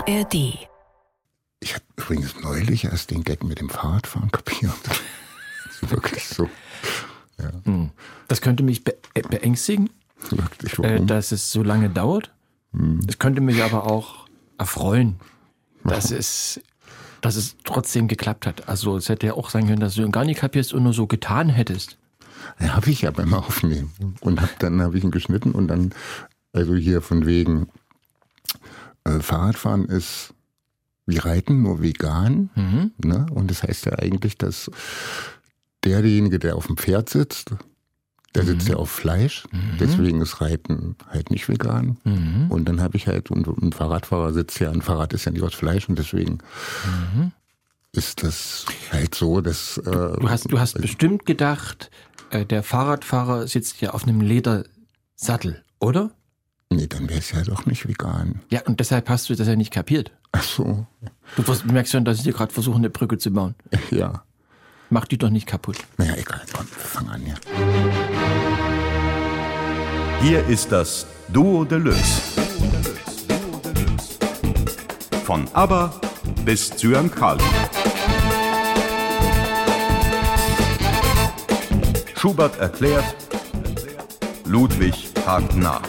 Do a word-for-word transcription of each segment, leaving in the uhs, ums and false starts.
R D. Ich habe übrigens neulich erst den Gag mit dem Fahrradfahren kapiert. Das ist wirklich so. Ja. Hm. Das könnte mich be- beängstigen, Wirklich, äh, warum? dass es so lange dauert. Hm. Es könnte mich aber auch erfreuen, dass es, dass es trotzdem geklappt hat. Also es hätte ja auch sein können, dass du ihn gar nicht kapierst und nur so getan hättest. Ja, habe ich ja beim Aufnehmen. Und hab, dann habe ich ihn geschnitten und dann, also hier von wegen, äh, Fahrradfahren ist wie Reiten, nur vegan. Mhm. Ne? Und das heißt ja eigentlich, dass derjenige, der auf dem Pferd sitzt, der sitzt Mhm. ja auf Fleisch. Mhm. Deswegen ist Reiten halt nicht vegan. Mhm. Und dann habe ich halt, und ein Fahrradfahrer sitzt ja, ein Fahrrad ist ja nicht aus Fleisch und deswegen Mhm. ist das halt so, dass... Äh, Du hast, du hast bestimmt gedacht, äh, der Fahrradfahrer sitzt ja auf einem Ledersattel, oder? Nee, dann wäre es ja doch nicht vegan. Ja, und deshalb hast du das ja nicht kapiert. Ach so, Du vers- merkst schon, dass ich dir gerade versuche, eine Brücke zu bauen. ja. Mach die doch nicht kaputt. Naja, egal, komm, wir fangen an, ja. Hier ist das Duo Deluxe. Von ABBA bis Zyankali. Schubert erklärt, Ludwig hakt nach.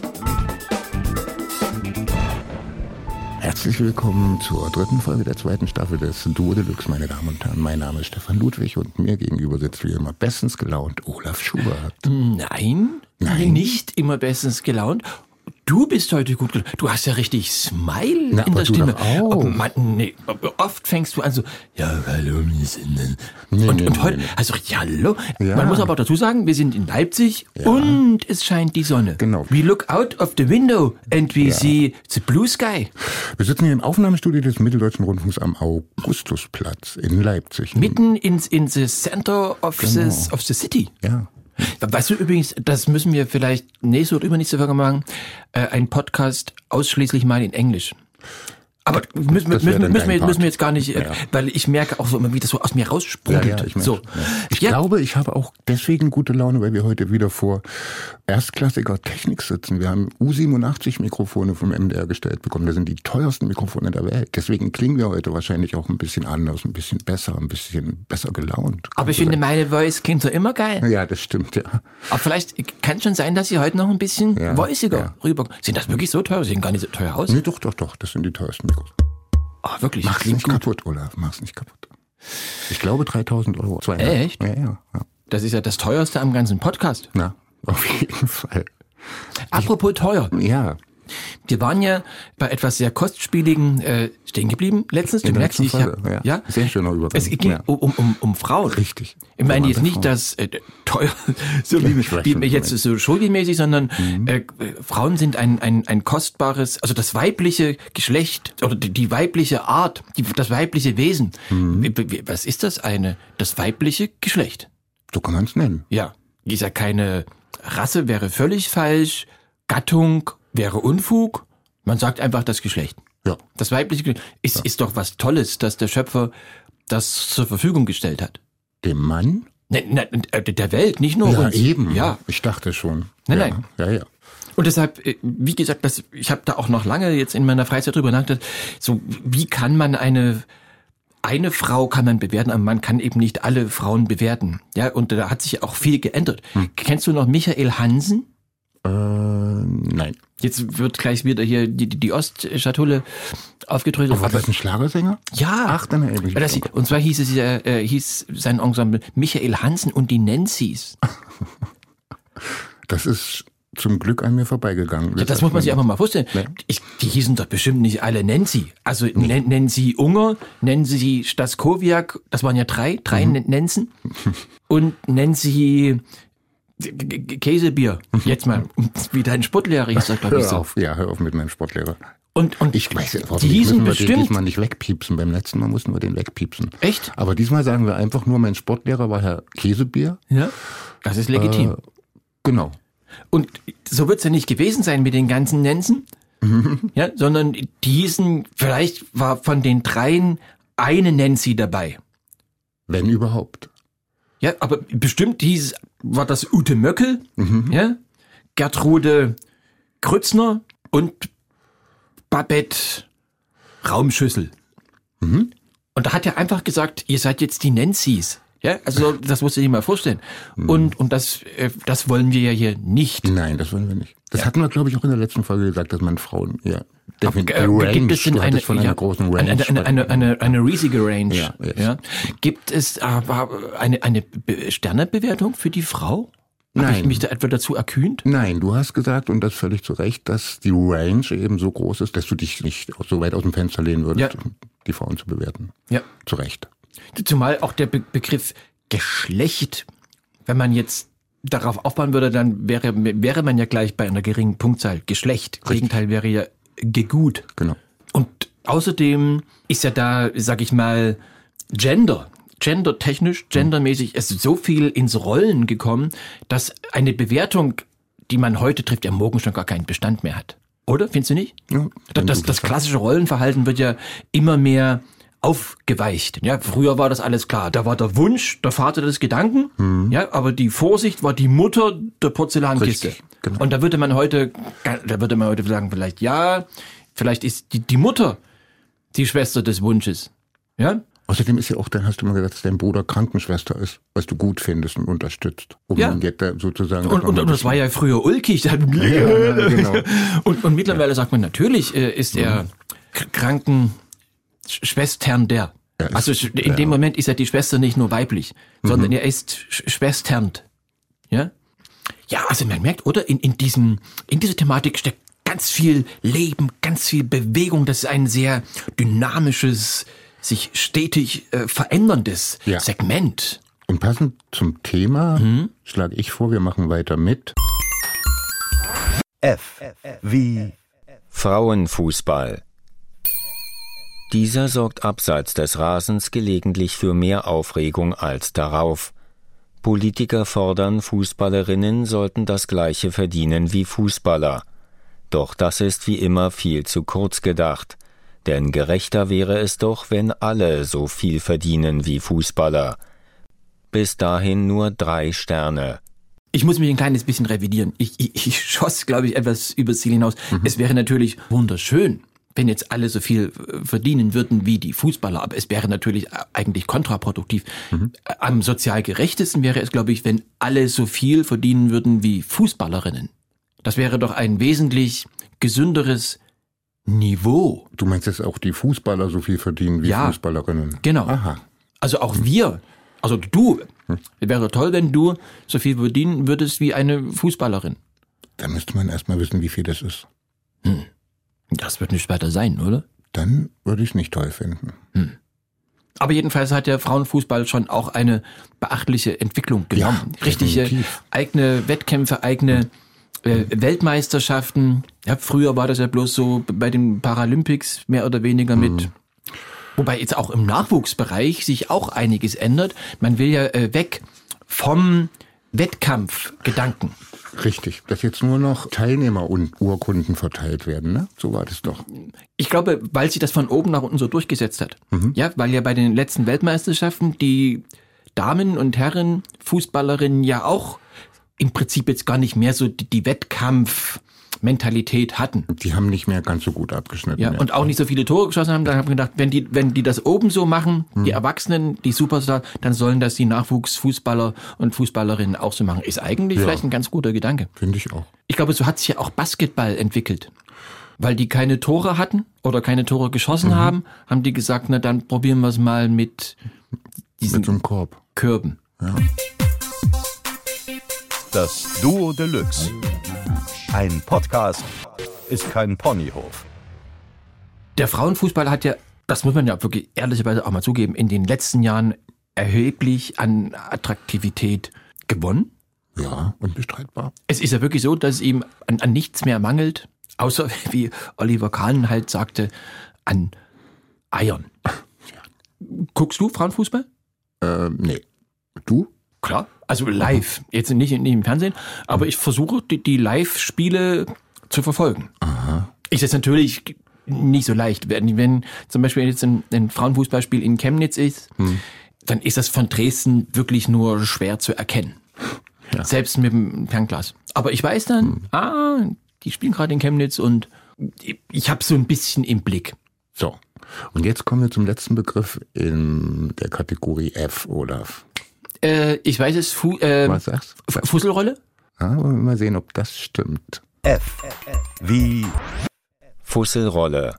Herzlich willkommen zur dritten Folge der zweiten Staffel des Duo Deluxe, meine Damen und Herren. Mein Name ist Stefan Ludwig und mir gegenüber sitzt wie immer bestens gelaunt Olaf Schubert. Nein, Nein. nicht immer bestens gelaunt. Du bist heute gut gelaunt. Du hast ja richtig Smile Na, in aber der du Stimme. doch auch. Oh Mann, nee. Oft fängst du an so, ja, hallo, wir sind denn. Nee, und, nee, und nee, heute, nee. also, ja, hallo. Ja. Man muss aber auch dazu sagen, wir sind in Leipzig Ja. und es scheint die Sonne. Genau. We look out of the window and we see the blue sky. Wir sitzen hier im Aufnahmestudio des Mitteldeutschen Rundfunks am Augustusplatz in Leipzig. Mitten ins in the center of, Genau. the, of the city. Ja. Weißt du übrigens, das müssen wir vielleicht nächste oder übernächste Folge machen, äh, ein Podcast ausschließlich mal in Englisch. Aber müssen, wir- Das wär müssen, dann müssen, wir, dein müssen wir Part. jetzt gar nicht, äh, Ja. weil ich merke auch so immer, wie das so aus mir Ja, raussprudelt. ja, ich, merke so. schon, ja. ich Ja. glaube, ich habe auch deswegen gute Laune, weil wir heute wieder vor erstklassiger Technik sitzen. Wir haben U siebenundachtzig Mikrofone vom M D R gestellt bekommen. Das sind die teuersten Mikrofone der Welt. Deswegen klingen wir heute wahrscheinlich auch ein bisschen anders, ein bisschen besser, ein bisschen besser gelaunt. Aber ich finde, meine Voice klingt so immer geil. Ja, das stimmt, ja. Aber vielleicht kann schon sein, dass sie heute noch ein bisschen Ja, voiciger ja. rüber. Sind das wirklich so teuer? Sehen gar nicht so teuer aus? Nee, doch, doch, doch, das sind die teuersten Mikros. Ah, wirklich, Mach's klingt nicht gut. kaputt, Olaf, mach's nicht kaputt. Ich glaube dreitausend Euro. Zwei Echt? Ja, ja, ja. Das ist ja das teuerste am ganzen Podcast. Na, auf jeden Fall. Apropos teuer. Ja. Wir waren ja bei etwas sehr kostspieligen äh, stehen geblieben letztens. Du In der merkst, letzten ich Folge, hab, ja. ja. Sehr schöner Übergang. Es ging Ja. um, um, um, um Frauen. Richtig. Ich meine So jetzt waren nicht Frauen. das äh, teuer, so wie, Ich weiß wie schon, jetzt was du so schulmäßig, sondern Mhm. äh, Frauen sind ein, ein, ein kostbares, also das weibliche Geschlecht oder die, die weibliche Art, die, das weibliche Wesen. Mhm. Wie- wie- Was ist das eine? Das weibliche Geschlecht. So kann man es nennen. Ja, ist ja keine Rasse, wäre völlig falsch. Gattung wäre Unfug. Man sagt einfach das Geschlecht. Ja. Das weibliche Geschlecht ist, ist doch was Tolles, dass der Schöpfer das zur Verfügung gestellt hat. Dem Mann? Ne, ne, äh, der Welt, nicht nur Ja, uns. eben. Ja. Ich dachte schon. Nein, ja. nein. Ja, ja. Und deshalb, äh, wie gesagt, das, ich habe da auch noch lange jetzt in meiner Freizeit drüber nachgedacht, so wie kann man eine eine Frau kann man bewerten, aber man kann eben nicht alle Frauen bewerten. Ja, und da hat sich auch viel geändert. Hm. Kennst du noch Michael Hansen? Äh, nein. Jetzt wird gleich wieder hier die, die, die Ostschatulle aufgedröselt. War das ein Schlagersänger? Ja. Ach, dann erinnere ich mich. Das, und zwar hieß es ja, äh, hieß sein Ensemble Michael Hansen und die Nancy's. Das ist zum Glück an mir vorbeigegangen. Ja, das muss man sich einfach mal vorstellen. Nee. Ich, die hießen doch bestimmt nicht alle Nancy. Also nee. Nancy Unger, Nancy Staskowiak, das waren ja drei, drei mhm. Nansen. Und Nancy Käsebier. Jetzt mal, wie dein Sportlehrer hieß das, glaube ich, Hör so. auf, ja, hör auf mit meinem Sportlehrer. Und, und Ich weiß nicht, die hießen müssen wir bestimmt. den diesmal nicht wegpiepsen. Beim letzten Mal mussten wir den wegpiepsen. Echt? Aber diesmal sagen wir einfach nur, mein Sportlehrer war Herr Käsebier. Ja, das ist legitim. Äh, genau. Und so wird's ja nicht gewesen sein mit den ganzen Nansen, ja, sondern diesen, vielleicht war von den dreien eine Nancy dabei. Wenn überhaupt. Ja, aber bestimmt hieß, war das Ute Möckel, ja, Gertrude Grützner und Babette Raumschüssel. Mhm. Und da hat er einfach gesagt, ihr seid jetzt die Nancy's. Ja, also das musst du dir mal vorstellen. Und und das äh, das wollen wir ja hier nicht. Nein, das wollen wir nicht. Das ja. hatten wir, glaube ich, auch in der letzten Folge gesagt, dass man Frauen, ja, definitiv äh, Range, gibt es denn eine, von einer ja, großen Range. Eine, eine, eine, eine, eine riesige Range. Ja, yes. ja. Gibt es aber eine, eine Be- Sternebewertung für die Frau? Habe Nein. ich mich da etwa dazu erkühnt? Nein, du hast gesagt, und das völlig zu Recht, dass die Range eben so groß ist, dass du dich nicht so weit aus dem Fenster lehnen würdest, Ja. um die Frauen zu bewerten. Ja. Zu Recht. Zumal auch der Be- Begriff Geschlecht, wenn man jetzt darauf aufbauen würde, dann wäre, wäre man ja gleich bei einer geringen Punktzahl Geschlecht. Richtig. Gegenteil wäre ja Gegut. Genau. Und außerdem ist ja da, sag ich mal, Gender, gendertechnisch, gendermäßig, es ist so viel ins Rollen gekommen, dass eine Bewertung, die man heute trifft, ja morgen schon gar keinen Bestand mehr hat. Oder? Findest du nicht? Ja, das, das, das klassische Rollenverhalten wird ja immer mehr aufgeweicht. Ja, früher war das alles klar. Da war der Wunsch, der Vater des Gedanken, mhm. ja, aber die Vorsicht war die Mutter der Porzellankiste. Richtig, genau. Und da würde man heute, da würde man heute sagen, vielleicht ja, vielleicht ist die, die Mutter die Schwester des Wunsches. Ja? Außerdem ist ja auch, dann hast du mal gesagt, dass dein Bruder Krankenschwester ist, was du gut findest und unterstützt. Um Ja. jetzt da sozusagen. Und, und, und das war ja früher ulkig. ja, ja, genau. und, und mittlerweile sagt man, natürlich äh, ist er k- Krankenschwestern der. Ja, ist- Also in ja. dem Moment ist ja die Schwester nicht nur weiblich, sondern er ist sch- schwesternd. Ja? Ja, also man merkt, oder? In, in diesem, in dieser Thematik steckt ganz viel Leben, ganz viel Bewegung. Das ist ein sehr dynamisches, sich stetig äh, veränderndes Ja. Segment. Und passend zum Thema Mhm. schlage ich vor, wir machen weiter mit. F wie Frauenfußball. Dieser sorgt abseits des Rasens gelegentlich für mehr Aufregung als darauf. Politiker fordern, Fußballerinnen sollten das Gleiche verdienen wie Fußballer. Doch das ist wie immer viel zu kurz gedacht. Denn gerechter wäre es doch, wenn alle so viel verdienen wie Fußballer. Bis dahin nur drei Sterne. Ich muss mich ein kleines bisschen revidieren. Ich, ich, ich schoss, glaube ich, etwas übers Ziel hinaus. Es wäre natürlich wunderschön, wenn jetzt alle so viel äh, verdienen würden wie die Fußballer. Aber es wäre natürlich äh, eigentlich kontraproduktiv. Äh, Am sozial gerechtesten wäre es, glaube ich, wenn alle so viel verdienen würden wie Fußballerinnen. Das wäre doch ein wesentlich gesünderes Niveau. Du meinst, dass auch die Fußballer so viel verdienen wie Ja. Fußballerinnen? Genau. Aha. Also auch wir, also du, wäre toll, wenn du so viel verdienen würdest wie eine Fußballerin. Da müsste man erstmal wissen, wie viel das ist. Das wird nicht weiter sein, oder? Dann würde ich es nicht toll finden. Aber jedenfalls hat der Frauenfußball schon auch eine beachtliche Entwicklung genommen. Ja, Richtige definitiv. eigene Wettkämpfe, eigene äh, Weltmeisterschaften. Ja, früher war das ja bloß so bei den Paralympics mehr oder weniger mit. Wobei jetzt auch im Nachwuchsbereich sich auch einiges ändert. Man will ja äh, weg vom Wettkampfgedanken. Richtig, dass jetzt nur noch Teilnehmer und Urkunden verteilt werden, ne? So war das doch. Ich glaube, weil sich das von oben nach unten so durchgesetzt hat. Ja, weil ja bei den letzten Weltmeisterschaften die Damen und Herren Fußballerinnen ja auch im Prinzip jetzt gar nicht mehr so die, die Wettkampfmentalität hatten. Die haben nicht mehr ganz so gut abgeschnitten. Ja, und auch nicht so viele Tore geschossen haben. Dann habe ich gedacht, wenn die, wenn die das oben so machen, die Erwachsenen, die Superstars, dann sollen das die Nachwuchsfußballer und Fußballerinnen auch so machen. Ist eigentlich Ja. vielleicht ein ganz guter Gedanke. Finde ich auch. Ich glaube, so hat sich ja auch Basketball entwickelt. Weil die keine Tore hatten oder keine Tore geschossen haben, haben die gesagt, na dann probieren wir es mal mit diesen Mit so einem Korb. Körben. das Duo Deluxe. Ein Podcast ist kein Ponyhof. Der Frauenfußball hat ja, das muss man ja wirklich ehrlicherweise auch mal zugeben, in den letzten Jahren erheblich an Attraktivität gewonnen. Ja, unbestreitbar. Es ist ja wirklich so, dass es ihm an, an nichts mehr mangelt, außer, wie Oliver Kahn halt sagte, an Eiern. Guckst du Frauenfußball? Äh, nee. Du? Klar, also live, jetzt nicht, nicht im Fernsehen, aber ich versuche die, die Live-Spiele zu verfolgen. Aha. Ist jetzt natürlich nicht so leicht. Wenn, wenn zum Beispiel jetzt ein, ein Frauenfußballspiel in Chemnitz ist, hm. dann ist das von Dresden wirklich nur schwer zu erkennen. Ja. Selbst mit dem Fernglas. Aber ich weiß dann, hm. ah, die spielen gerade in Chemnitz und ich, ich habe so ein bisschen im Blick. So. Und jetzt kommen wir zum letzten Begriff in der Kategorie F, Olaf. Äh, ich weiß es, Fu äh, Was sagst du? F- Fusselrolle? Ja, wollen wir mal sehen, ob das stimmt. F wie Fusselrolle.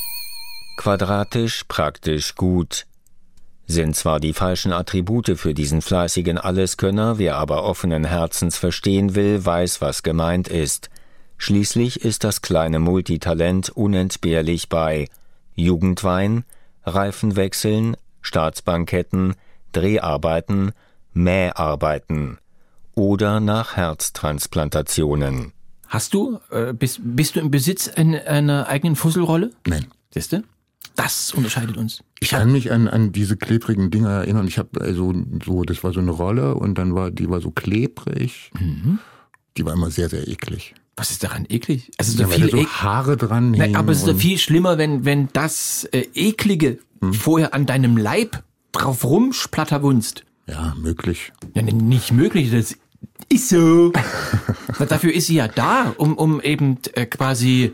Quadratisch, praktisch, gut. Sind zwar die falschen Attribute für diesen fleißigen Alleskönner, wer aber offenen Herzens verstehen will, weiß, was gemeint ist. Schließlich ist das kleine Multitalent unentbehrlich bei Jugendwein, Reifenwechseln, Staatsbanketten, Dreharbeiten, Mäharbeiten oder nach Herztransplantationen. Hast du, äh, bist, bist du im Besitz ein, einer eigenen Fusselrolle? Nein. Siehst du? Das unterscheidet uns. Ich kann mich an, an diese klebrigen Dinger erinnern. Ich habe also so, das war so eine Rolle und dann war die war so klebrig. Mhm. Die war immer sehr, sehr eklig. Was ist daran eklig? Also so Ja, weil viel da so ek- Haare dran Nein, hingen aber es ist doch und- viel schlimmer, wenn, wenn das äh, Eklige Hm. vorher an deinem Leib drauf rumsplatterwunst. Ja, möglich. Ja, n- nicht möglich, das ist so. Na, dafür ist sie ja da, um, um eben äh, quasi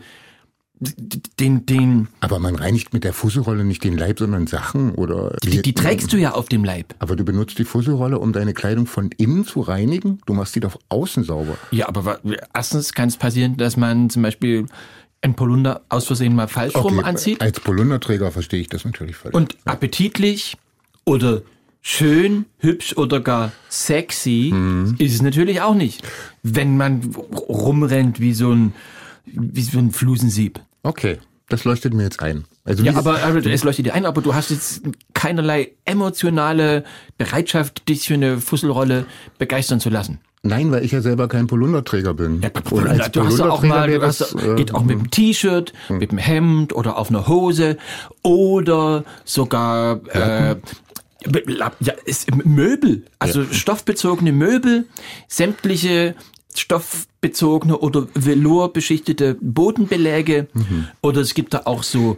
d- den, den, Aber man reinigt mit der Fusselrolle nicht den Leib, sondern Sachen oder. die, die trägst du ja auf dem Leib. Aber du benutzt die Fusselrolle, um deine Kleidung von innen zu reinigen? Du machst die doch außen sauber. Ja, aber wa- erstens kann es passieren, dass man zum Beispiel ein Polunder aus Versehen mal falsch rum anzieht. Als Polunderträger verstehe ich das natürlich völlig. Und appetitlich oder schön, hübsch oder gar sexy ist es natürlich auch nicht, wenn man rumrennt wie so ein, wie so ein Flusensieb. Okay, das leuchtet mir jetzt ein. Also Ja, wie- aber, aber es leuchtet dir ein, aber du hast jetzt keinerlei emotionale Bereitschaft, dich für eine Fusselrolle begeistern zu lassen. Nein, weil ich ja selber kein Polunderträger bin. Ja, Und als du hast ja auch Polunderträger mal, wäre du hast, das, äh, geht auch mit dem T-Shirt, mit dem Hemd oder auf einer Hose oder sogar äh, ja, ist Möbel, also stoffbezogene Möbel, sämtliche stoffbezogene oder velourbeschichtete Bodenbeläge oder es gibt da auch so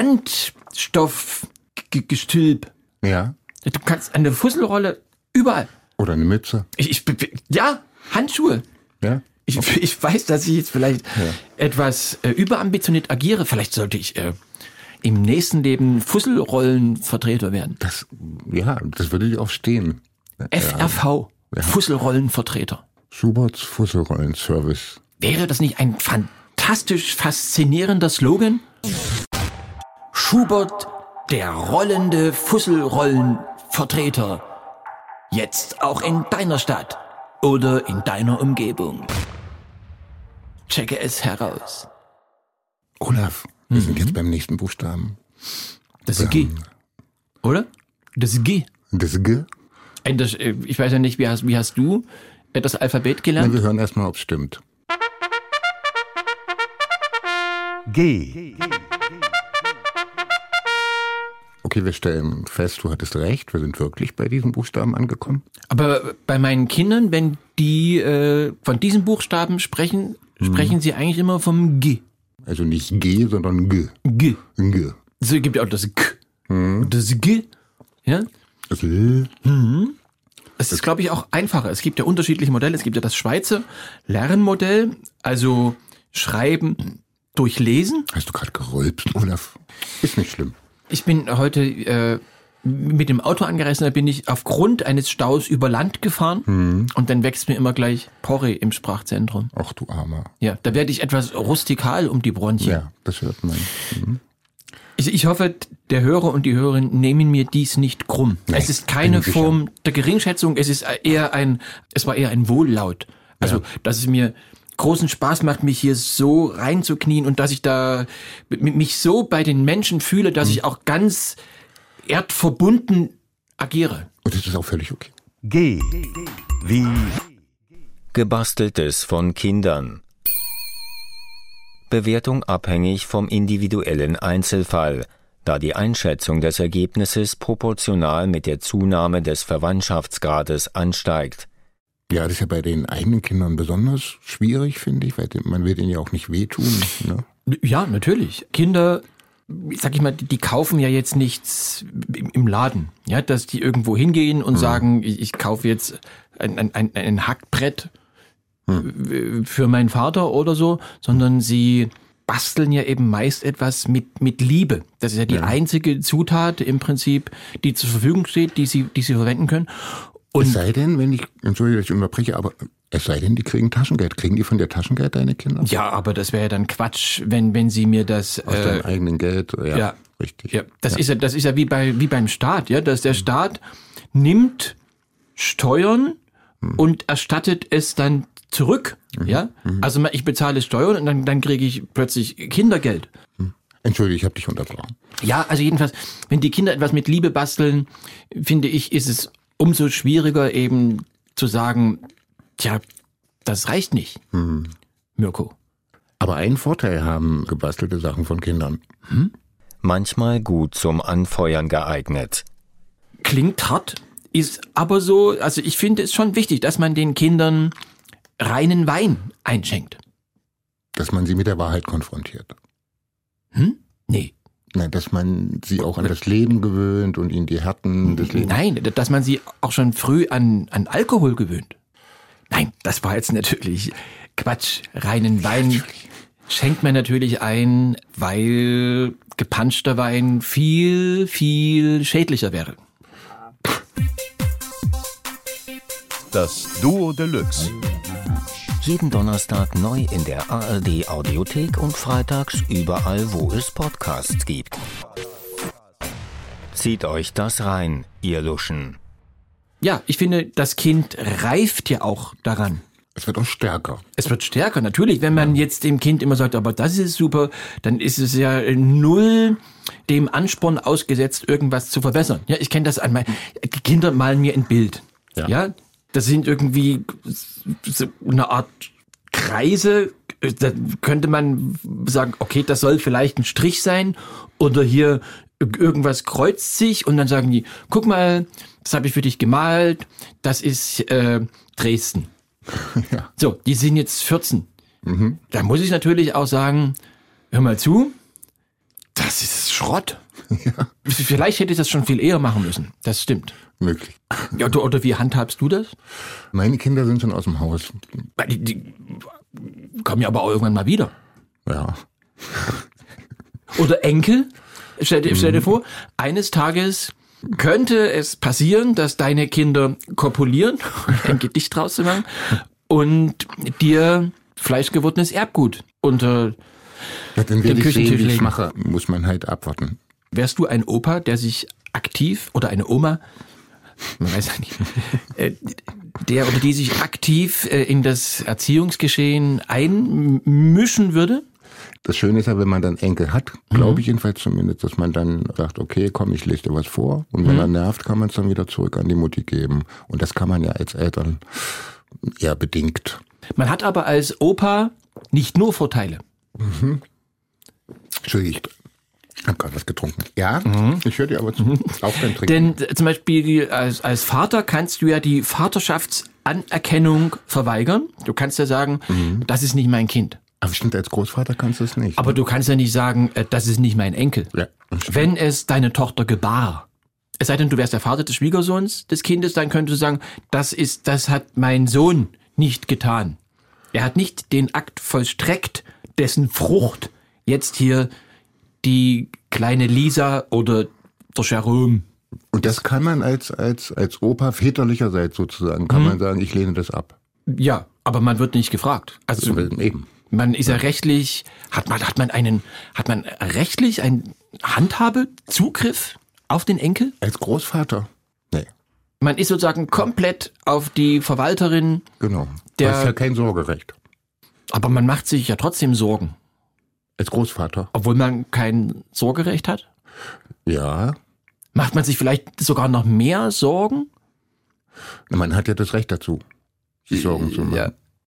Wandstoffgestülp. Ja. Du kannst eine Fusselrolle überall. Oder eine Mütze. Ich, ich, ja, Handschuhe. Ja. Ich, ich weiß, dass ich jetzt vielleicht etwas äh, überambitioniert agiere. Vielleicht sollte ich äh, im nächsten Leben Fusselrollenvertreter werden. Das, ja, das würde dir auch stehen. F R V, Fusselrollenvertreter. Schuberts Fusselrollenservice. Wäre das nicht ein fantastisch faszinierender Slogan? Schubert, der rollende Fusselrollenvertreter. Jetzt auch in deiner Stadt oder in deiner Umgebung. Checke es heraus. Olaf, wir sind jetzt beim nächsten Buchstaben. Das ist G. Oder? Das ist G. Das G. Ein, das, äh, ich weiß ja nicht, wie hast, wie hast du äh, das Alphabet Na, gelernt? wir hören erstmal, ob es stimmt. G Okay, wir stellen fest, du hattest recht. Wir sind wirklich bei diesem Buchstaben angekommen. Aber bei meinen Kindern, wenn die äh, von diesen Buchstaben sprechen, sprechen sie eigentlich immer vom G. Also nicht G, sondern G. G. G. So gibt ja auch das K. Das G. Ja? Das L. Es ist, glaube ich, auch einfacher. Es gibt ja unterschiedliche Modelle. Es gibt ja das Schweizer Lernmodell, also Schreiben durch Lesen. Hast du gerade gerülpst, Olaf? Ist nicht schlimm. Ich bin heute äh, mit dem Auto angereist, da bin ich aufgrund eines Staus über Land gefahren und dann wächst mir immer gleich Porree im Sprachzentrum. Ach du Armer. Ja, da werde ich etwas rustikal um die Bronchien. Ja, das hört man. Mhm. Ich, ich hoffe, der Hörer und die Hörerin nehmen mir dies nicht krumm. Nee, es ist keine bin sicher. Form der Geringschätzung, es ist eher ein, es war eher ein Wohllaut. Also, Ja. dass es mir großen Spaß macht, mich hier so reinzuknien und dass ich da m- mich so bei den Menschen fühle, dass ich auch ganz erdverbunden agiere. Und das ist auch völlig okay. G wie Gebasteltes von Kindern. Bewertung abhängig vom individuellen Einzelfall, da die Einschätzung des Ergebnisses proportional mit der Zunahme des Verwandtschaftsgrades ansteigt. Ja, das ist ja bei den eigenen Kindern besonders schwierig, finde ich, weil man will denen ja auch nicht wehtun. Ne? Ja, natürlich. Kinder, sag ich mal, die, die kaufen ja jetzt nichts im, im Laden. Ja, dass die irgendwo hingehen und sagen, ich, ich kaufe jetzt ein, ein, ein, ein Hackbrett für meinen Vater oder so, sondern sie basteln ja eben meist etwas mit, mit Liebe. Das ist ja die Ja. einzige Zutat im Prinzip, die zur Verfügung steht, die sie, die sie verwenden können. Und Es sei denn, wenn ich, entschuldige, dass ich unterbreche, aber es sei denn, die kriegen Taschengeld. Kriegen die von der Taschengeld, deine Kinder? ja, aber das wäre ja dann Quatsch, wenn, wenn sie mir das, Aus äh, deinem eigenen Geld, ja, ja. richtig. ja, das ist ja, das ist ja wie bei, wie beim Staat, ja, dass der Staat nimmt Steuern und erstattet es dann zurück, ja. Also ich bezahle Steuern und dann, dann kriege ich plötzlich Kindergeld. Entschuldige, ich habe dich unterbrochen. Ja, also jedenfalls, wenn die Kinder etwas mit Liebe basteln, finde ich, ist es umso schwieriger eben zu sagen, tja, das reicht nicht, Mirko. Aber einen Vorteil haben gebastelte Sachen von Kindern. Manchmal gut zum Anfeuern geeignet. Klingt hart, ist aber so, also ich finde es schon wichtig, dass man den Kindern reinen Wein einschenkt. Dass man sie mit der Wahrheit konfrontiert. Hm? Nee. Nein, dass man sie auch an das Leben gewöhnt und ihnen die Härten des Lebens. Nein, dass man sie auch schon früh an, an Alkohol gewöhnt. Nein, das war jetzt natürlich Quatsch. Reinen Wein schenkt man natürlich ein, weil gepanschter Wein viel, viel schädlicher wäre. Das Duo Deluxe. Jeden Donnerstag neu in der A R D Audiothek und freitags überall, wo es Podcasts gibt. Zieht euch das rein, ihr Luschen. Ja, ich finde, das Kind reift ja auch daran. Es wird auch stärker. Es wird stärker, natürlich. Wenn man jetzt dem Kind immer sagt, aber das ist super, dann ist es ja null dem Ansporn ausgesetzt, irgendwas zu verbessern. Ja, ich kenne das an meinen, die Kinder malen mir ein Bild. Ja. Ja, das sind irgendwie so eine Art Kreise. Da könnte man sagen, okay, das soll vielleicht ein Strich sein oder hier irgendwas kreuzt sich und dann sagen die, guck mal, das habe ich für dich gemalt, das ist äh, Dresden. Ja. So, die sind jetzt vierzehn. Mhm. Da muss ich natürlich auch sagen, hör mal zu, das ist Schrott. Ja. Vielleicht hätte ich das schon viel eher machen müssen. Das stimmt. Möglich. Ja, oder, oder wie handhabst du das? Meine Kinder sind schon aus dem Haus. Die, die kommen ja aber auch irgendwann mal wieder. Ja. Oder Enkel. Stell dir, stell dir vor, eines Tages könnte es passieren, dass deine Kinder kopulieren, ein Gedicht draus zu machen, und dir fleischgewordenes Erbgut unter Ja, dann den werde ich sehen, Küchentisch wie ich legen. mache. Muss man halt abwarten. Wärst du ein Opa, der sich aktiv, oder eine Oma, man weiß ja nicht, äh, der oder die sich aktiv äh, in das Erziehungsgeschehen einmischen würde? Das Schöne ist ja, wenn man dann Enkel hat, glaube ich jedenfalls zumindest, dass man dann sagt, okay, komm, ich lese dir was vor. Und wenn er nervt, kann man es dann wieder zurück an die Mutti geben. Und das kann man ja als Eltern eher bedingt. Man hat aber als Opa nicht nur Vorteile. Entschuldigung, ich habe gerade was getrunken. Ja, ich höre dir aber zu. Auch beim Trinken. Denn äh, zum Beispiel als, als Vater kannst du ja die Vaterschaftsanerkennung verweigern. Du kannst ja sagen, das ist nicht mein Kind. Aber stimmt, als Großvater kannst du es nicht. Aber du kannst ja nicht sagen, äh, das ist nicht mein Enkel. Ja, das stimmt. Wenn es deine Tochter gebar. Es sei denn, du wärst der Vater des Schwiegersohns des Kindes, dann könntest du sagen, das ist, das hat mein Sohn nicht getan. Er hat nicht den Akt vollstreckt, dessen Frucht jetzt hier die kleine Lisa oder der Jerome. Und das kann man als, als, als Opa väterlicherseits sozusagen, kann man sagen, ich lehne das ab. Ja, aber man wird nicht gefragt. Also Eben. man ist ja rechtlich, hat man, hat man einen, hat man rechtlich einen Handhabezugriff auf den Enkel? Als Großvater? Nee, Man ist sozusagen komplett auf die Verwalterin, genau. Der- Du hast ja kein Sorgerecht. aber man macht sich ja trotzdem Sorgen, Als Großvater? obwohl man kein Sorgerecht hat. Ja. Macht man sich vielleicht sogar noch mehr Sorgen? Na, man hat ja das Recht dazu, sich Sorgen zu machen. Ja.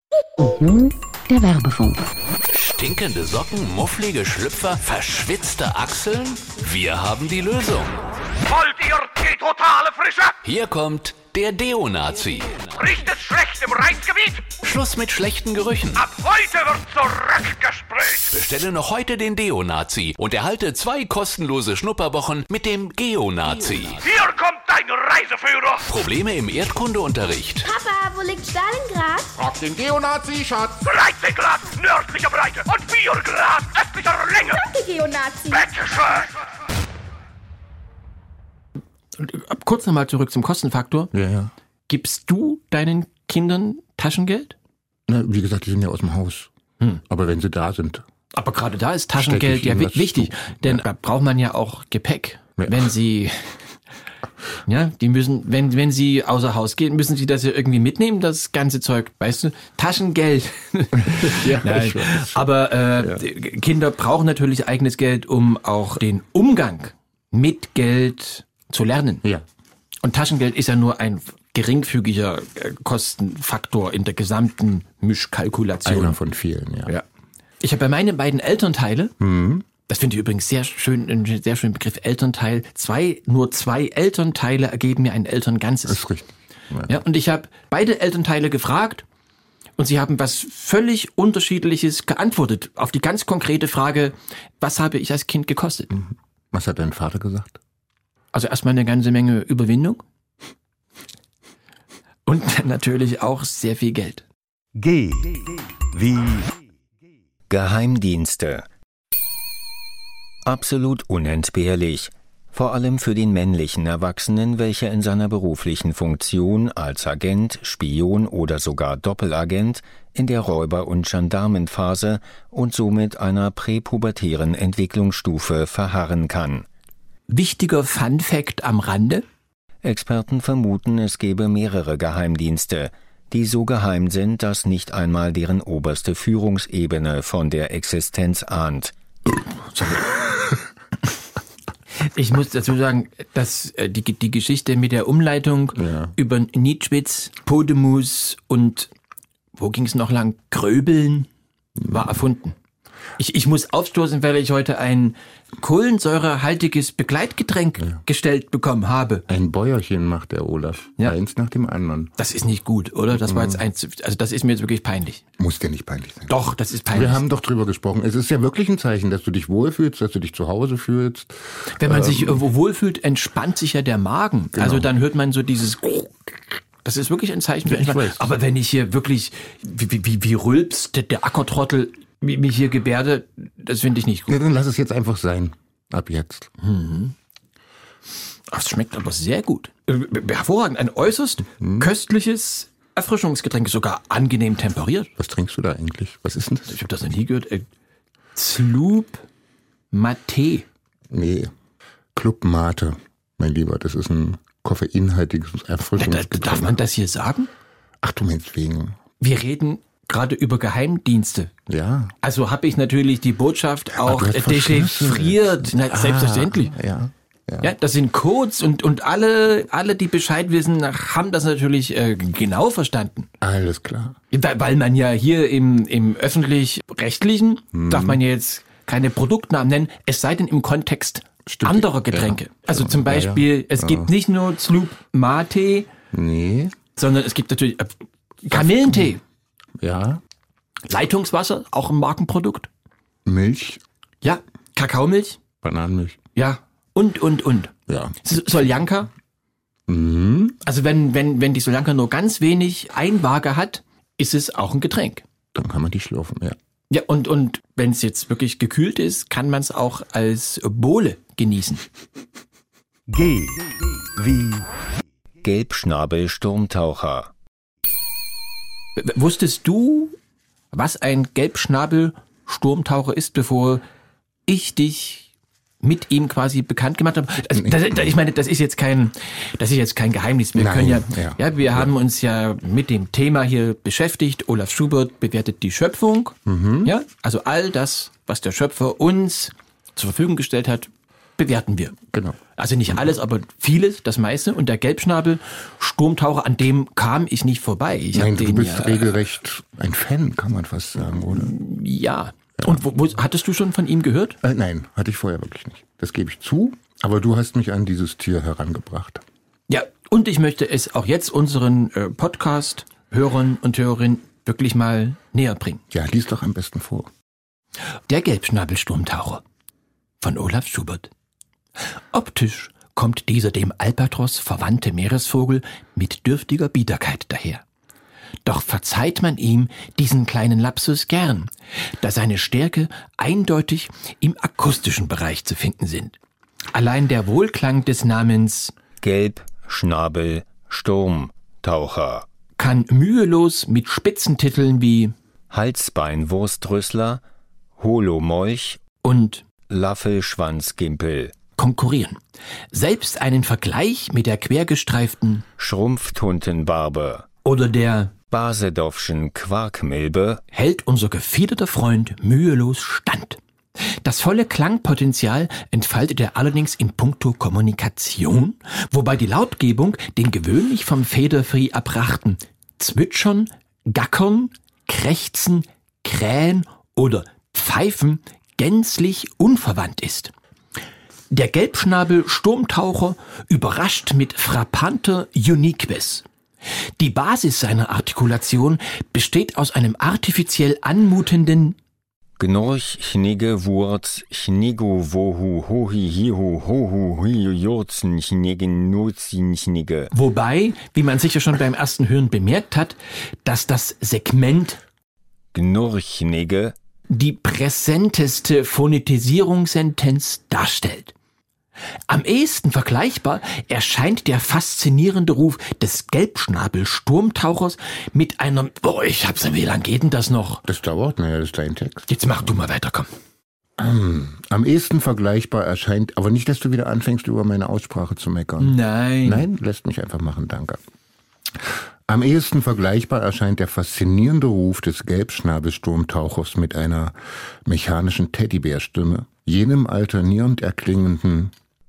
Der Werbefunk. Stinkende Socken, mufflige Schlüpfer, verschwitzte Achseln? Wir haben die Lösung. Wollt ihr die totale Frische? Hier kommt der Deo-Nazi. Riecht es schlecht im Rheingebiet? Schluss mit schlechten Gerüchen. Ab heute wird zurückgesprüht. Bestelle noch heute den Deo-Nazi und erhalte zwei kostenlose Schnupperwochen mit dem Geo-Nazi. Hier kommt dein Reiseführer. Probleme im Erdkundeunterricht? Papa, wo liegt Stalingrad? Frag den Geonazi, Schatz. dreizehn Grad nördlicher Breite und vier Grad wieder länger. Danke, Geonazi. Bitteschön. Kurz nochmal zurück zum Kostenfaktor. Ja, ja. Gibst du deinen Kindern Taschengeld? Na, wie gesagt, die sind ja aus dem Haus. Hm. Aber wenn sie da sind. Aber gerade da ist Taschengeld ja was wichtig, zu. denn Ja. da braucht man ja auch Gepäck. Ja. Wenn sie, ja, die müssen, wenn, wenn sie außer Haus gehen, müssen sie das ja irgendwie mitnehmen, das ganze Zeug, weißt du? Taschengeld. Ja, Nein. ich weiß. Aber äh, ja. Kinder brauchen natürlich eigenes Geld, um auch den Umgang mit Geld zu lernen. Ja. Und Taschengeld ist ja nur ein geringfügiger äh, Kostenfaktor in der gesamten Mischkalkulation. Einer von vielen, ja. Ja. Ich habe bei meinen beiden Elternteile, mhm. das finde ich übrigens sehr schön, ein sehr schöner Begriff, Elternteil, zwei, nur zwei Elternteile ergeben mir ein Elternganzes. Das ist richtig. Ja. Ja, und ich habe beide Elternteile gefragt und sie haben was völlig Unterschiedliches geantwortet auf die ganz konkrete Frage, was habe ich als Kind gekostet? Mhm. Was hat dein Vater gesagt? Also erstmal eine ganze Menge Überwindung und dann natürlich auch sehr viel Geld. G wie Geheimdienste. Absolut unentbehrlich. Vor allem für den männlichen Erwachsenen, welcher in seiner beruflichen Funktion als Agent, Spion oder sogar Doppelagent in der Räuber- und Gendarmenphase und somit einer präpubertären Entwicklungsstufe verharren kann. Wichtiger Funfact am Rande: Experten vermuten, es gebe mehrere Geheimdienste, die so geheim sind, dass nicht einmal deren oberste Führungsebene von der Existenz ahnt. Ich muss dazu sagen, dass äh, die, die Geschichte mit der Umleitung Ja. über Nietschwitz, Podemus und, wo ging es noch lang, Gröbeln, war erfunden. Ich, ich muss aufstoßen, weil ich heute ein kohlensäurehaltiges Begleitgetränk Ja. gestellt bekommen habe. Ein Bäuerchen macht der Olaf. Ja. Eins nach dem anderen. Das ist nicht gut, oder? Das war jetzt eins, also das ist mir jetzt wirklich peinlich. Muss dir nicht peinlich sein. Doch, das ist peinlich. Wir haben doch drüber gesprochen. Es ist ja wirklich ein Zeichen, dass du dich wohlfühlst, dass du dich zu Hause fühlst. Wenn man ähm, sich irgendwo wohlfühlt, entspannt sich ja der Magen. Genau. Also dann hört man so dieses... Das ist wirklich ein Zeichen für Ja, ich Entspannung. weiß. Aber wenn ich hier wirklich, wie, wie, wie rülpst der, der Ackertrottel wie mich hier gebärde, das finde ich nicht gut. Ja, dann lass es jetzt einfach sein. Ab jetzt. Das schmeckt aber sehr gut. Äh, Hervorragend. Ein äußerst köstliches Erfrischungsgetränk, sogar angenehm temperiert. Was trinkst du da eigentlich? Was ist denn das? Ich habe das noch nie gehört. Äh, Sloop Mate. Nee. Club Mate, mein Lieber. Das ist ein koffeinhaltiges Da, da, Erfrischungsgetränk. darf man das hier sagen? Ach, du meinst wegen. Wir reden gerade über Geheimdienste. Ja. Also habe ich natürlich die Botschaft auch du hast äh, verschlüsselt. dechiffriert. Na, Ah, selbstverständlich. Ja. Ja. Ja, das sind Codes und, und alle, alle, die Bescheid wissen, haben das natürlich äh, genau verstanden. Alles klar. Weil, weil man ja hier im, im öffentlich-rechtlichen, Hm. darf man ja jetzt keine Produktnamen nennen, es sei denn im Kontext Stimmt. anderer Getränke. Ja. Also zum Ja, ja. Beispiel, es Ja. gibt nicht nur Sloop Mate, Nee. sondern es gibt natürlich äh, Kamillentee, Ja. Leitungswasser, auch ein Markenprodukt. Milch. Ja, Kakaomilch, Bananenmilch. ja, und, und, und. Ja. S- Soljanka. Mhm. Also wenn, wenn, wenn die Soljanka nur ganz wenig Einwaage hat, ist es auch ein Getränk. Dann kann man die schlürfen, ja. Ja, und, und wenn es jetzt wirklich gekühlt ist, kann man es auch als Bowle genießen. G wie Gelbschnabel-Sturmtaucher. W- Wusstest du, was ein Gelbschnabel-Sturmtaucher ist, bevor ich dich mit ihm quasi bekannt gemacht habe? Also, das, das, ich meine, das ist jetzt kein, das ist jetzt kein Geheimnis. Wir Nein, können ja, ja. ja, wir haben uns ja mit dem Thema hier beschäftigt. Olaf Schubert bewertet die Schöpfung. Mhm. Ja, also all das, was der Schöpfer uns zur Verfügung gestellt hat, bewerten wir. Genau. Also nicht alles, aber vieles, das meiste. Und der Gelbschnabel-Sturmtaucher, an dem kam ich nicht vorbei. Ich Nein, hab du den bist ja, regelrecht ein Fan, kann man fast sagen, oder? ja. Und wo, wo, hattest du schon von ihm gehört? Äh, nein, hatte ich vorher wirklich nicht. Das gebe ich zu, aber du hast mich an dieses Tier herangebracht. Ja, und ich möchte es auch jetzt unseren äh, Podcast-Hörern und Hörerinnen wirklich mal näher bringen. Ja, lies doch am besten vor. Der Gelbschnabelsturmtaucher von Olaf Schubert. Optisch kommt dieser dem Albatros verwandte Meeresvogel mit dürftiger Biederkeit daher. Doch verzeiht man ihm diesen kleinen Lapsus gern, da seine Stärke eindeutig im akustischen Bereich zu finden sind. Allein der Wohlklang des Namens Gelbschnabel Sturmtaucher kann mühelos mit Spitzentiteln wie Halsbeinwurstrüssler, Holomolch und Laffelschwanzgimpel konkurrieren. Selbst einen Vergleich mit der quergestreiften Schrumpftuntenbarbe oder der Basedowschen Quarkmilbe hält unser gefiederter Freund mühelos stand. Das volle Klangpotenzial entfaltet er allerdings in puncto Kommunikation, wobei die Lautgebung den gewöhnlich vom Federvieh erbrachten Zwitschern, Gackern, Krächzen, Krähen oder Pfeifen gänzlich unverwandt ist. Der Gelbschnabel-Sturmtaucher überrascht mit frappanter Uniqueness. Die Basis seiner Artikulation besteht aus einem artifiziell anmutenden Gnorch, Chnigge, Wurz, Chnigu, Wohu, Hohi, Hihu, Hohu, Hiu, Jurzen, Chnigen, Nuzin, Chnigge. Wobei, wie man sicher schon beim ersten Hören bemerkt hat, dass das Segment Gnorchnigge die präsenteste Phonetisierungssentenz darstellt. Am ehesten vergleichbar erscheint der faszinierende Ruf des Gelbschnabel-Sturmtauchers mit einem, oh, ich hab's, wie lang geht denn das noch? Das dauert, naja, das ist dein Text. Jetzt mach du mal weiter, komm. Am ehesten vergleichbar erscheint, aber nicht, dass du wieder anfängst, über meine Aussprache zu meckern. Nein. Nein, lässt mich einfach machen, danke. Am ehesten vergleichbar erscheint der faszinierende Ruf des Gelbschnabelsturmtauchers mit einer mechanischen Teddybärstimme, jenem alternierend erklingenden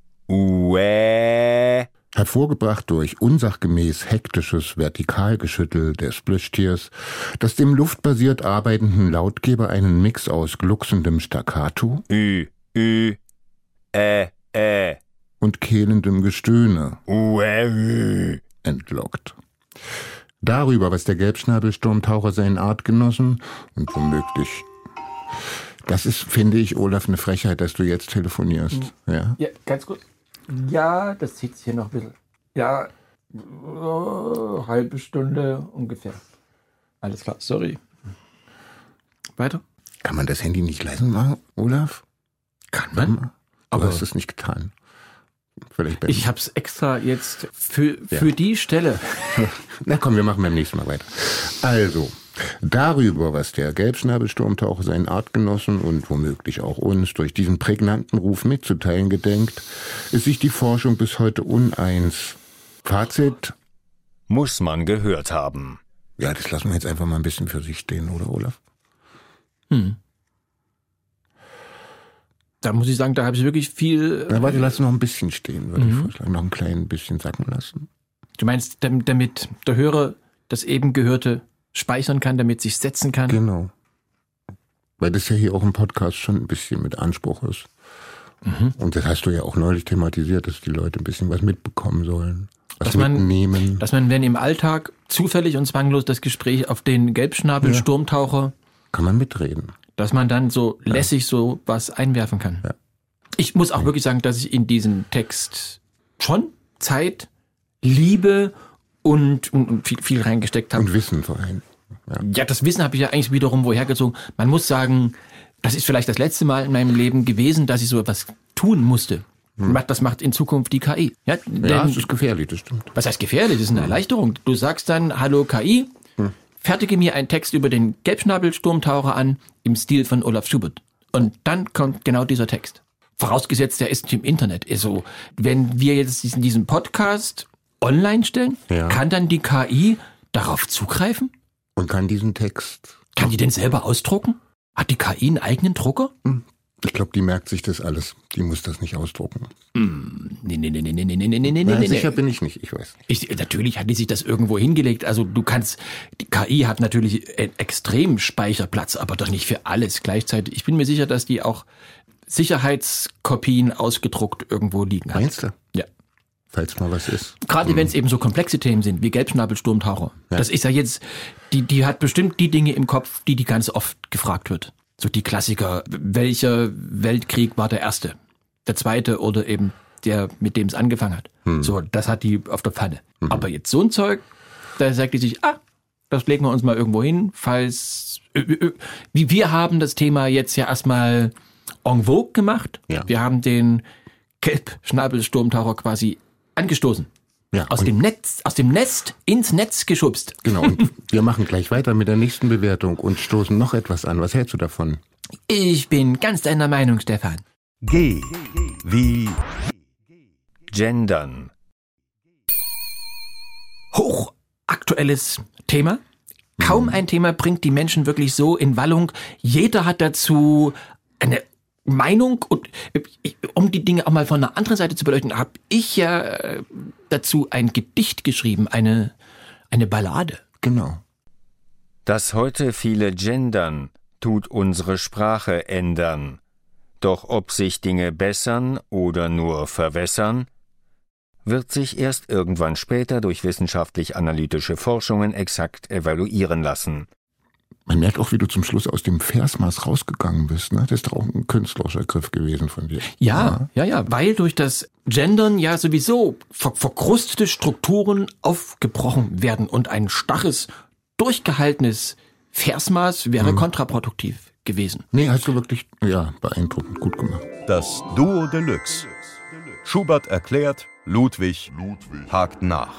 Uäh, hervorgebracht durch unsachgemäß hektisches Vertikalgeschüttel des Plüschtiers, das dem luftbasiert arbeitenden Lautgeber einen Mix aus glucksendem Staccato Ü, Ü, Ä, Ä und kehlendem Gestöhne Uäh, Ü entlockt. Darüber, was der Gelbschnabelsturmtaucher seinen Artgenossen und womöglich... Das ist, finde ich, Olaf, eine Frechheit, dass du jetzt telefonierst. Ja, Ja, ganz gut. Ja, das zieht sich hier noch ein bisschen. Ja, oh, halbe Stunde ungefähr. Alles klar, sorry. Weiter? Kann man das Handy nicht leise machen, Olaf? Kann man. Aber Aber hast du es nicht getan? Vielleicht beim ich hab's extra jetzt für, Ja. für die Stelle. Na komm, wir machen beim nächsten Mal weiter. Also, darüber, was der Gelbschnabelsturmtaucher seinen Artgenossen und womöglich auch uns durch diesen prägnanten Ruf mitzuteilen gedenkt, ist sich die Forschung bis heute uneins. Fazit? muss man gehört haben. Ja, das lassen wir jetzt einfach mal ein bisschen für sich stehen, oder Olaf? Hm. Da muss ich sagen, da habe ich wirklich viel... Na, warte, lass noch ein bisschen stehen, würde ich vorschlagen. Noch ein klein bisschen sacken lassen. Du meinst, damit, damit der Hörer das eben Gehörte speichern kann, damit sich setzen kann? Genau. Weil das ja hier auch im Podcast schon ein bisschen mit Anspruch ist. Mhm. Und das hast du ja auch neulich thematisiert, dass die Leute ein bisschen was mitbekommen sollen. Was Dass man- mitnehmen. Dass man, wenn im Alltag zufällig und zwanglos das Gespräch auf den Gelbschnabel-Sturmtaucher, Kann man mitreden. dass man dann so lässig so was einwerfen kann. Ja. Ich muss auch wirklich sagen, dass ich in diesen Text schon Zeit, Liebe und, und, und viel, viel reingesteckt habe. Und Wissen vor allem. Ja. Ja, das Wissen habe ich ja eigentlich wiederum woher gezogen. Man muss sagen, das ist vielleicht das letzte Mal in meinem Leben gewesen, dass ich so etwas tun musste. Macht- Das macht in Zukunft die K I. Ja, Ja, denn, es ist gefährlich, das stimmt. was heißt gefährlich? Das ist eine Erleichterung. Du sagst dann, hallo K I, fertige mir einen Text über den Gelbschnabelsturmtaucher an im Stil von Olaf Schubert. Und dann kommt genau dieser Text. Vorausgesetzt, der ist nicht im Internet. Also, wenn wir jetzt diesen, diesen Podcast online stellen, Ja. kann dann die K I darauf zugreifen? Und kann diesen Text, Kann die den selber ausdrucken? Hat die K I einen eigenen Drucker? ich glaube, die merkt sich das alles. Die muss das nicht ausdrucken. Nee, nee, nee, nee, nee, nee, nee, nee, nee, Na, nee, sicher nee. bin ich nicht, ich weiß nicht. Ich, natürlich hat die sich das irgendwo hingelegt. Also du kannst, die K I hat natürlich einen extrem Speicherplatz, aber doch nicht für alles gleichzeitig. Ich bin mir sicher, dass die auch Sicherheitskopien ausgedruckt irgendwo liegen hat. Meinst du? Ja. Falls mal was ist. Gerade wenn es eben so komplexe Themen sind, wie Gelbschnabelsturmtaucher. Das ist ja jetzt, die, die hat bestimmt die Dinge im Kopf, die die ganz oft gefragt wird. So die Klassiker, welcher Weltkrieg war der erste? Der zweite oder eben der, mit dem es angefangen hat. So, das hat die auf der Pfanne. Aber jetzt so ein Zeug, da sagt die sich, ah, das legen wir uns mal irgendwo hin, falls, äh, äh, wie wir haben das Thema jetzt ja erstmal en vogue gemacht. Ja. Wir haben den Gelbschnabelsturmtaucher quasi angestoßen. Ja, Aus und- dem Netz, aus dem Nest ins Netz geschubst. Genau, und wir machen gleich weiter mit der nächsten Bewertung und stoßen noch etwas an. Was hältst du davon? Ich bin ganz deiner Meinung, Stefan. G wie Gendern. Hochaktuelles Thema. Kaum ein Thema bringt die Menschen wirklich so in Wallung. Jeder hat dazu eine Meinung, und um die Dinge auch mal von einer anderen Seite zu beleuchten, habe ich ja äh, dazu ein Gedicht geschrieben, eine, eine Ballade. Genau. Dass heute viele gendern, tut unsere Sprache ändern. Doch ob sich Dinge bessern oder nur verwässern, wird sich erst irgendwann später durch wissenschaftlich-analytische Forschungen exakt evaluieren lassen. Man merkt auch, wie du zum Schluss aus dem Versmaß rausgegangen bist. Ne? Das ist doch auch ein künstlerischer Griff gewesen von dir. Ja, ja, ja, weil durch das Gendern ja sowieso ver verkrustete Strukturen aufgebrochen werden und ein starres, durchgehaltenes Versmaß wäre Mhm. kontraproduktiv gewesen. Nee, hast du wirklich, ja, beeindruckend gut gemacht. Das Duo Deluxe. Schubert erklärt, Ludwig, hakt nach.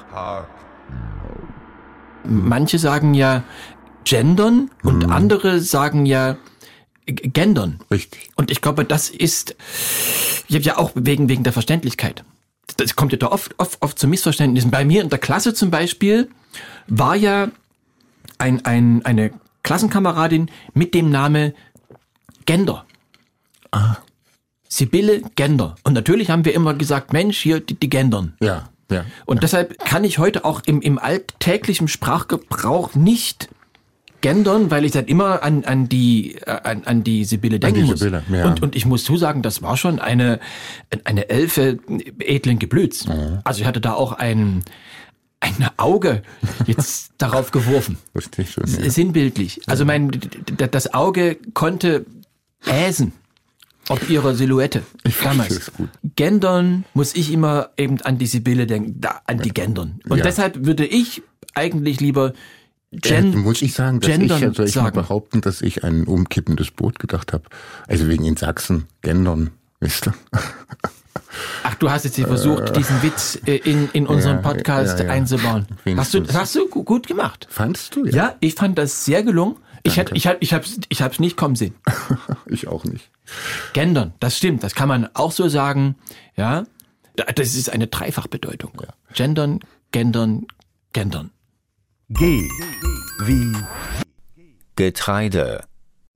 Manche sagen ja gendern und andere sagen ja g- gendern. Richtig. Und ich glaube, das ist, ich habe ja auch wegen, wegen der Verständlichkeit. Das kommt ja da oft, oft, oft zu Missverständnissen. Bei mir in der Klasse zum Beispiel war ja ein, ein, eine Klassenkameradin mit dem Namen Gender. Ah. Sibylle Gender. Und natürlich haben wir immer gesagt, Mensch, hier, die, die gendern. Ja, ja. Und deshalb kann ich heute auch im, im alltäglichen Sprachgebrauch nicht gendern, weil ich dann immer an, an, die, äh, an, an die Sibylle denken die muss. Sibylle, ja. Und, und ich muss zusagen, das war schon eine, eine Elfe edlen Geblüts. Also ich hatte da auch ein, ein Auge jetzt darauf geworfen. Richtig schön. Ja. Sinnbildlich. Also mein, d- d- das Auge konnte äsen. Ob ihrer Silhouette damals. verstehe es gut. Gendern muss ich immer eben an die Sibylle denken, da, an die Gendern. Und Ja. deshalb würde ich eigentlich lieber Gen Äh, muss ich sagen, dass gendern ich, ja, soll ich mal sagen. behaupten, dass ich an ein umkippendes Boot gedacht habe. Also wegen in Sachsen, Gendern, wisst ihr? Ach, du hast jetzt hier versucht, diesen Witz äh, in, in unseren Ja, Podcast ja, ja. einzubauen. Hast du, Wenigstens. hast du gu- gut gemacht. Fandst du? Ja, ich fand das sehr gelungen. Ich, hätte, ich, hab, ich, hab's, ich hab's nicht kommen sehen. Ich auch nicht. Gendern, das stimmt, das kann man auch so sagen. Ja, das ist eine Dreifachbedeutung. Gendern, gendern, gendern. G wie Getreide.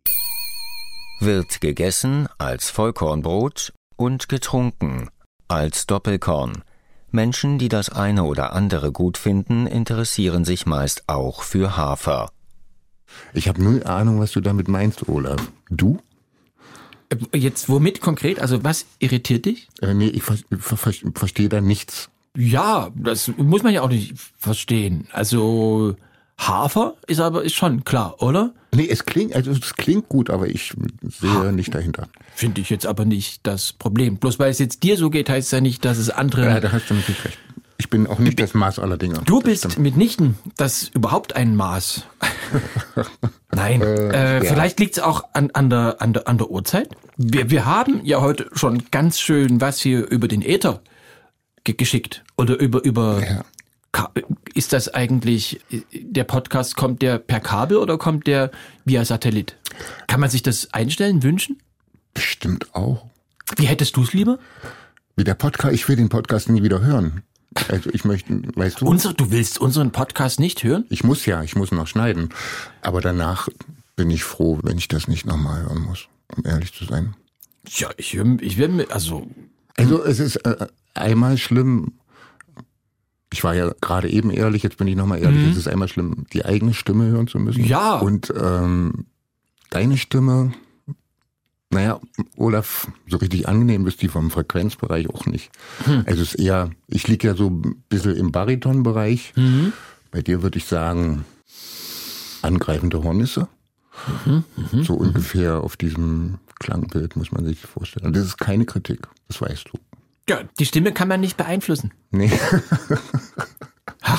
Wird gegessen als Vollkornbrot und getrunken als Doppelkorn. Menschen, die das eine oder andere gut finden, interessieren sich meist auch für Hafer. Ich habe null Ahnung, was du damit meinst, Olaf. Du? Äh, Jetzt womit konkret? Also was irritiert dich? Äh, nee, ich ver ver ver verstehe da nichts. Ja, das muss man ja auch nicht verstehen. Also Hafer ist aber ist schon klar, oder? Nee, es klingt, also es klingt gut, aber ich sehe nicht dahinter. Finde ich jetzt aber nicht das Problem. Bloß weil es jetzt dir so geht, heißt ja nicht, dass es andere... Ja, da hast du natürlich recht. Ich bin auch nicht das Maß aller Dinge. Du Das bist stimmt. mitnichten das überhaupt ein Maß. Nein, äh, ja. vielleicht liegt es auch an, an, der, an, der, an der Uhrzeit. Wir, wir haben ja heute schon ganz schön was hier über den Äther ge geschickt. Oder über... über Ja. Ka- Ist das eigentlich, der Podcast, kommt der per Kabel oder kommt der via Satellit? Kann man sich das einstellen, wünschen? Bestimmt auch. Wie hättest du es lieber? Wie der Podcast, ich will den Podcast nie wieder hören. Also ich möchte, weißt du, Unser, du willst unseren Podcast nicht hören? ich muss ja, ich muss noch schneiden. Aber danach bin ich froh, wenn ich das nicht nochmal hören muss, um ehrlich zu sein. Ja, ich, hör- ich will, also, Also es ist äh, einmal schlimm, ich war ja gerade eben ehrlich, jetzt bin ich nochmal ehrlich, Mhm. es ist einmal schlimm, die eigene Stimme hören zu müssen. Ja. Und ähm, deine Stimme, naja, Olaf, so richtig angenehm ist die vom Frequenzbereich auch nicht. Hm. Also es ist eher, ich liege ja so ein bisschen im Baritonbereich. Mhm. Bei dir würde ich sagen, angreifende Hornisse. Mhm. So ungefähr auf diesem Klangbild muss man sich vorstellen. Und das ist keine Kritik, das weißt du. ja, die Stimme kann man nicht beeinflussen. Nee. Ach,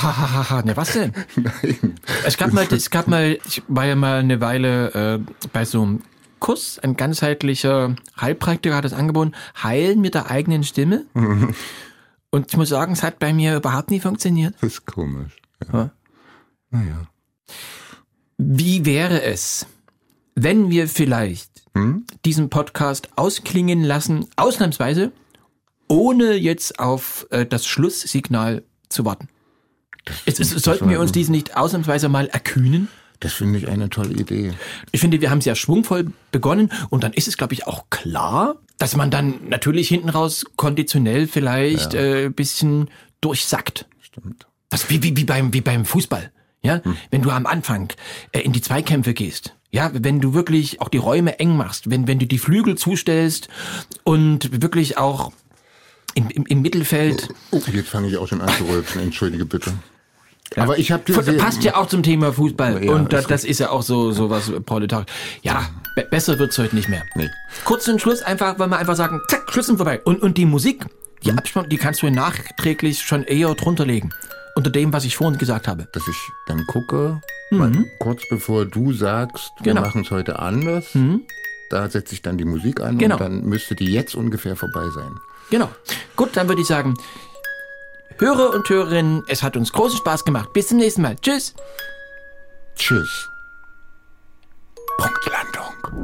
Hahaha, ne, was denn? Nein. Es gab mal, es gab mal, ich war ja mal eine Weile äh, bei so einem Kurs, ein ganzheitlicher Heilpraktiker hat das angeboten, heilen mit der eigenen Stimme. Und ich muss sagen, es hat bei mir überhaupt nie funktioniert. Das ist komisch. Ja. Ja. Naja. Wie wäre es, wenn wir vielleicht Hm? diesen Podcast ausklingen lassen, ausnahmsweise, ohne jetzt auf äh, das Schlusssignal zu warten? Es, es, sollten wir uns diesen nicht ausnahmsweise mal erkühnen? Das finde ich eine tolle Idee. Ich finde, wir haben sehr schwungvoll begonnen und dann ist es, glaube ich, auch klar, dass man dann natürlich hinten raus konditionell vielleicht Ja. äh, ein bisschen durchsackt. Stimmt. Das wie, wie, wie, beim, wie beim Fußball. Ja, hm. Wenn du am Anfang äh, in die Zweikämpfe gehst, ja, wenn du wirklich auch die Räume eng machst, wenn, wenn du die Flügel zustellst und wirklich auch im, im, im Mittelfeld. Oh, jetzt fange ich auch schon an zu rülpsen, entschuldige bitte. Ja. Aber ich habe passt ja auch zum Thema Fußball ja, und das, ist das ist ja auch so so was proletarisch. Ja, be- besser wird's heute nicht mehr. Nee. Kurz zum Schluss einfach, weil wir einfach sagen, zack, Schluss und vorbei. Und und die Musik, die hm. Abspannung, die kannst du nachträglich schon eher drunter legen. Unter dem, was ich vorhin gesagt habe. Dass ich dann gucke, Mhm. mal, kurz bevor du sagst, wir Genau. machen es heute anders, Mhm. da setze ich dann die Musik an Genau. und dann müsste die jetzt ungefähr vorbei sein. Genau. Gut, dann würde ich sagen, Hörer und Hörerinnen, es hat uns großen Spaß gemacht. Bis zum nächsten Mal. Tschüss. Tschüss. Punktlandung.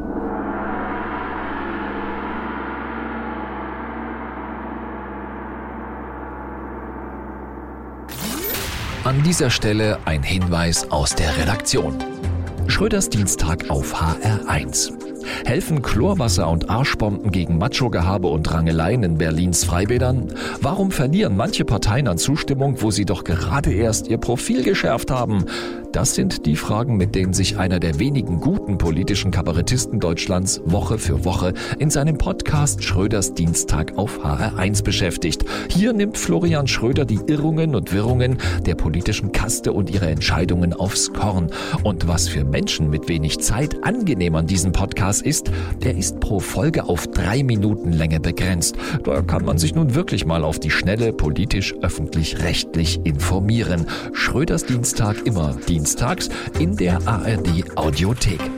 An dieser Stelle ein Hinweis aus der Redaktion. Schröders Dienstag auf H R eins. Helfen Chlorwasser und Arschbomben gegen Macho-Gehabe und Rangeleien in Berlins Freibädern? Warum verlieren manche Parteien an Zustimmung, wo sie doch gerade erst ihr Profil geschärft haben? Das sind die Fragen, mit denen sich einer der wenigen guten politischen Kabarettisten Deutschlands Woche für Woche in seinem Podcast Schröders Dienstag auf H R eins beschäftigt. Hier nimmt Florian Schröder die Irrungen und Wirrungen der politischen Kaste und ihre Entscheidungen aufs Korn. Und was für Menschen mit wenig Zeit angenehm an diesem Podcast ist, der ist pro Folge auf drei Minuten Länge begrenzt. Da kann man sich nun wirklich mal auf die Schnelle politisch öffentlich-rechtlich informieren. Schröders Dienstag immer dienstags in der A R D Audiothek.